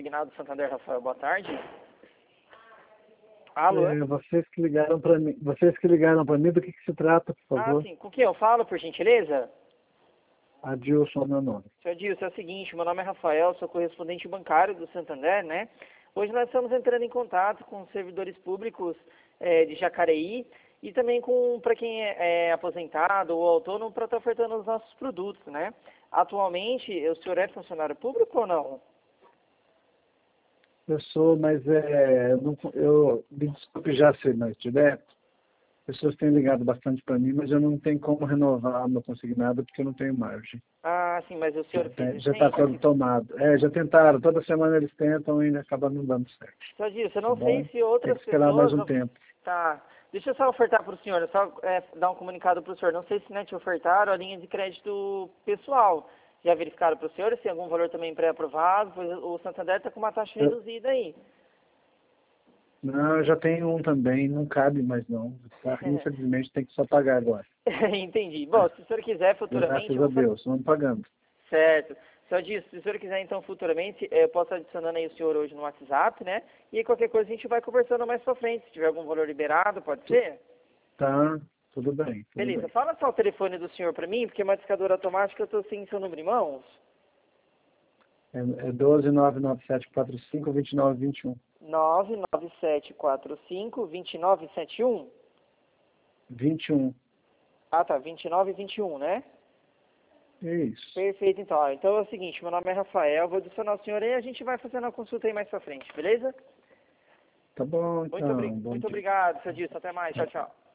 consignado Santander, Rafael, boa tarde. Alô? Vocês que ligaram para mim, do que se trata, por favor? Sim, com quem eu falo, por gentileza? Adilson, meu nome. Seu Adilson, é o seguinte, meu nome é Rafael, sou correspondente bancário do Santander, né? Hoje nós estamos entrando em contato com servidores públicos de Jacareí e também para quem é aposentado ou autônomo para estar ofertando os nossos produtos, né? Atualmente, o senhor é funcionário público ou não? Eu sou, mas eu me desculpe já ser mais direto. Pessoas têm ligado bastante para mim, mas eu não tenho como renovar meu consignado porque eu não tenho margem. Sim, mas o senhor fez Já está todo tomado. Já tentaram, toda semana eles tentam e acaba não dando certo. Seu Adilson, eu não Tá sei bom? se outras Tem que esperar pessoas... mais um tempo. Tá. Deixa eu só ofertar para o senhor, só dar um comunicado para o senhor. Não sei se te ofertaram a linha de crédito pessoal. Já verificaram para o senhor se tem algum valor também pré-aprovado? Pois o Santander está com uma taxa reduzida aí. Não, eu já tenho um também, não cabe mais não. Tá? Infelizmente tem que só pagar agora. Entendi. Bom, se o senhor quiser futuramente... Graças a Deus, vamos pagando. Certo. Só disso, se o senhor quiser então futuramente, eu posso adicionando aí o senhor hoje no WhatsApp, né? E aí, qualquer coisa a gente vai conversando mais pra frente. Se tiver algum valor liberado, pode ser? Tá, tudo bem. Beleza. Bem. Fala só o telefone do senhor pra mim, porque é uma discadora automática, eu tô sem seu número em mãos. É 12997452921. 997452971? 21. Tá, 2921, né? Isso. Perfeito, então. Então é o seguinte, meu nome é Rafael, vou adicionar o senhor aí e a gente vai fazendo a consulta aí mais pra frente, beleza? Tá bom, então. Muito obrigado, seu Dilson. Até mais. Tchau, tchau.